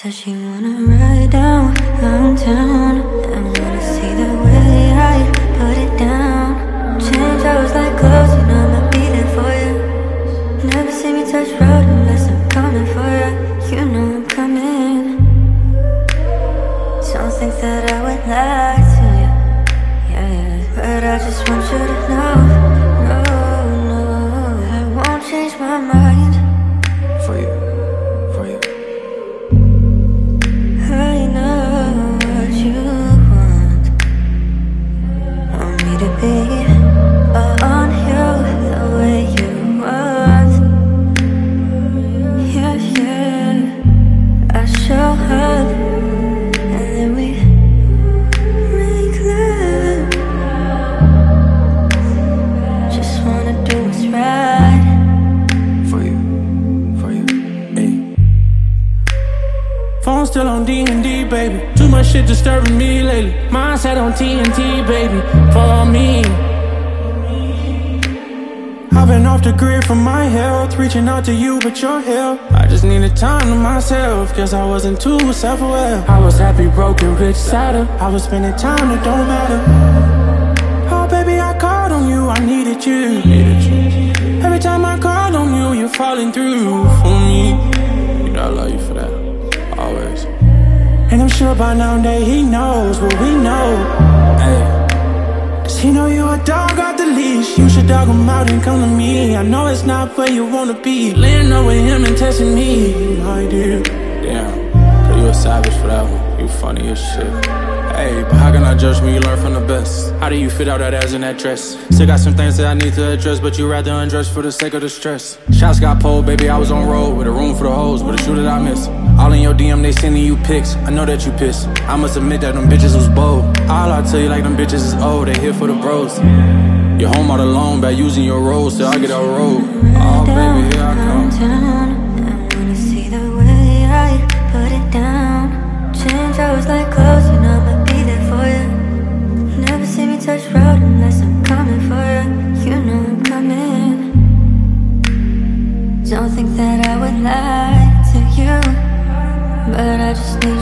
Said she wanna ride downtown and wanna see the way I put it down. Change hours like clothes, you know I'ma be there for you. Never see me touch road unless I'm coming for you. You know I'm coming. Don't think that I would lie to you, yeah. But I just want you to know, no, I won't change my mind. For you. I know what you want me to be on you the way you want. Yeah, I show up and then we make love. Just wanna do what's right. For you, ayy. Phone still on D&D, baby. Too much shit disturbing me lately. Mindset on TNT, baby. For me. I've been off the grid for my health, reaching out to you, but your help. I just needed time to myself, guess I wasn't too self-aware. I was happy, broken, rich, sadder. I was spending time that don't matter. Oh, baby, I called on you, I needed you. Every time I called on you, you're falling through for me. You know I love you for that, always. And I'm sure by now that he knows what we know, hey. Cause he know you a dog off the leash. You should dog him out and come to me. I know it's not where you wanna be. Laying up with him and testing me, my dear. Damn, girl, you a savage for that one. You funny as shit. Hey, but how can I judge when you learn from the best? How do you fit out that ass in that dress? Still got some things that I need to address, but you rather undress for the sake of the stress. Shots got pulled, baby, I was on road with a room for the hoes, but a shoe that I miss. All in your DM, they sending you pics. I know that you pissed. I must admit that them bitches was bold. All I tell you like them bitches is old, they here for the bros. You're home all alone, bad using your roles, till I get out road. Oh, baby, here I come. I wanna see the way I put it down. Change hours like clothes, you know I'ma be there for you. Never see me touch road unless I'm coming for you. You know I'm coming. Don't think that I would lie to you, but I just need